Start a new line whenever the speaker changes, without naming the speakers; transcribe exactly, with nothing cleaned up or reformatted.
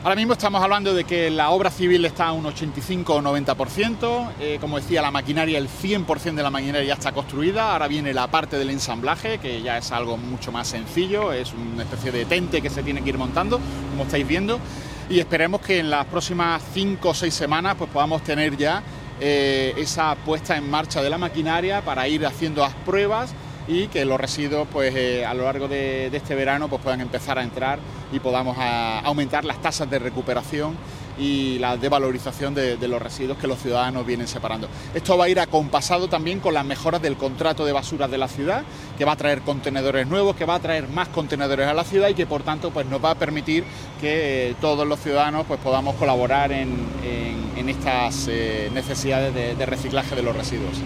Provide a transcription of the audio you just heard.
Ahora mismo estamos hablando de que la obra civil está a un ochenta y cinco o noventa por ciento, eh, como decía, la maquinaria, el cien por ciento de la maquinaria ya está construida. Ahora viene la parte del ensamblaje, que ya es algo mucho más sencillo, es una especie de tente que se tiene que ir montando, como estáis viendo, y esperemos que en las próximas cinco o seis semanas pues podamos tener ya eh, esa puesta en marcha de la maquinaria para ir haciendo las pruebas y que los residuos pues eh, a lo largo de, de este verano pues puedan empezar a entrar y podamos a, aumentar las tasas de recuperación y la devalorización de, de los residuos que los ciudadanos vienen separando. Esto va a ir acompasado también con las mejoras del contrato de basuras de la ciudad, que va a traer contenedores nuevos, que va a traer más contenedores a la ciudad y que por tanto pues nos va a permitir que eh, todos los ciudadanos pues podamos colaborar en, en, en estas eh, necesidades de, de reciclaje de los residuos.